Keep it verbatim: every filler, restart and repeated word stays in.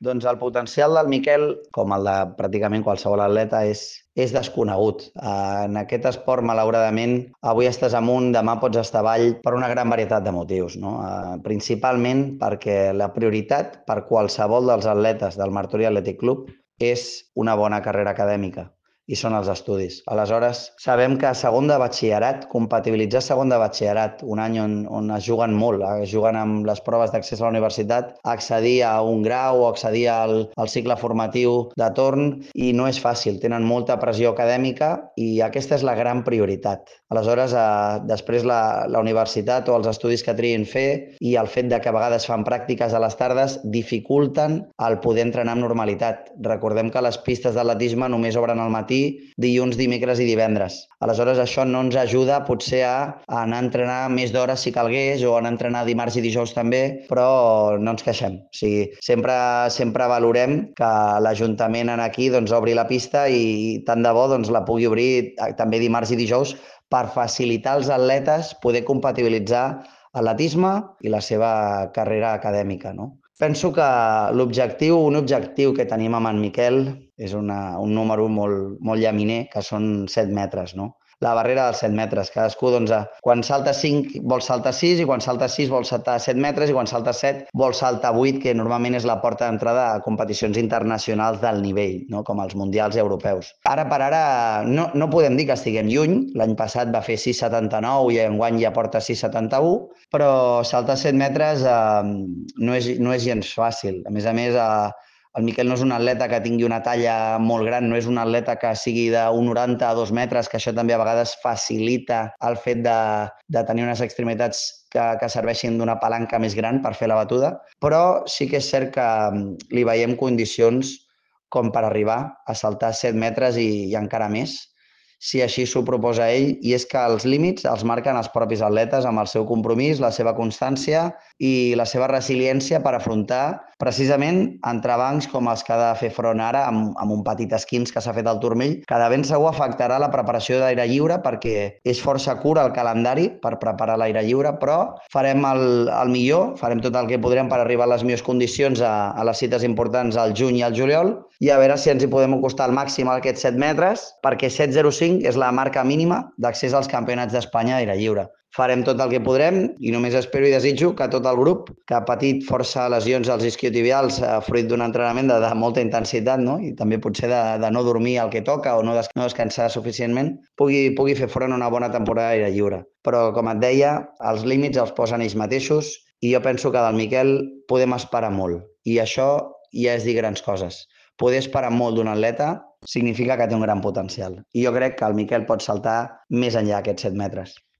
Doncs el potencial del Miquel, com el de pràcticament qualsevol atleta, és, és desconegut. En aquest esport, malauradament, avui estàs amunt, demà pots estar avall per una gran varietat de motius, no? Eh, principalment perquè la prioritat per qualsevol dels atletes del Martorell Athletic Club és una bona carrera acadèmica i són els estudis. Aleshores, sabem que a segon de batxillerat, compatibilitzar segon de batxillerat, un any on, on es juguen molt, es juguen amb les proves d'accés a la universitat, accedir a un grau o accedir al, al cicle formatiu de torn, i no és fàcil, tenen molta pressió acadèmica i aquesta és la gran prioritat. Aleshores, eh, després la, la universitat o els estudis que triïn fer i el fet de que a vegades fan pràctiques a les tardes dificulten el poder entrenar amb normalitat. Recordem que les pistes d'atletisme només obren al matí, dilluns, dimecres i divendres. Aleshores, això no ens ajuda potser a anar a entrenar més d'hores si calgués o anar a entrenar dimarts i dijous també, però no ens queixem. O sigui, sempre, sempre valorem que l'Ajuntament en aquí doncs, obri la pista i tant de bo doncs, la pugui obrir també dimarts i dijous per facilitar als atletes poder compatibilitzar atletisme i la seva carrera acadèmica, no? Penso que l'objectiu, un objectiu que tenim amb en Miquel és una, un número molt, molt llaminer, que són set metres, no? La barrera dels set metres. Cadascú, doncs, quan salta cinc vol saltar sis i quan salta sis vol saltar set metres i quan salta set vol saltar vuit, que normalment és la porta d'entrada a competicions internacionals del nivell, no? Com els mundials europeus. Ara per ara no, no podem dir que estiguem lluny. L'any passat va fer sis coma setanta-nou i enguany ja porta sis coma setanta-u, però saltar set metres eh, no, és, no és gens fàcil. A més a més, eh, el Miquel no és un atleta que tingui una talla molt gran, no és un atleta que sigui d'un noranta a dos metres, que això també a vegades facilita el fet de, de tenir unes extremitats que, que serveixin d'una palanca més gran per fer la batuda, però sí que és cert que li veiem condicions com per arribar a saltar set metres i, i encara més, si així s'ho proposa ell, i és que els límits els marquen els propis atletes amb el seu compromís, la seva constància i la seva resiliència per afrontar precisament entrebancs com els que ha de fer front ara amb, amb un petit esquins que s'ha fet al turmell, que de ben segur afectarà la preparació d'aire lliure perquè és força curt el calendari per preparar l'aire lliure, però farem el, el millor, farem tot el que podrem per arribar a les millors condicions a, a les cites importants al juny i al juliol i a veure si ens hi podem acostar al màxim a aquests set metres, perquè set coma zero cinc és la marca mínima d'accés als campionats d'Espanya d'aire lliure. Farem tot el que podrem i només espero i desitjo que tot el grup, que ha patit força lesions als isquiotibials eh, fruit d'un entrenament de, de molta intensitat, no? I també potser de, de no dormir el que toca o no, des, no descansar suficientment, pugui, pugui fer front a una bona temporada d'aire lliure. Però, com et deia, els límits els posen ells mateixos i jo penso que del Miquel podem esperar molt. I això ja és dir grans coses. Poder esperar molt d'un atleta significa que té un gran potencial. I jo crec que el Miquel pot saltar més enllà d'aquests set metres.